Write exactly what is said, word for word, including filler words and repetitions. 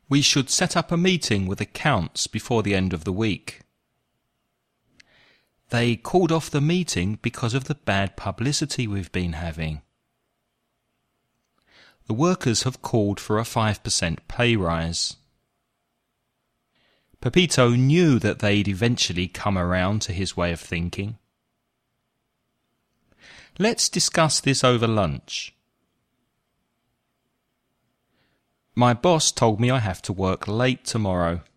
We should set up a meeting with accounts before the end of the week. They called off the meeting because of the bad publicity we've been having. The workers have called for a five percent pay rise. Pepito knew that they'd eventually come around to his way of thinking. Let's discuss this over lunch. My boss told me I have to work late tomorrow.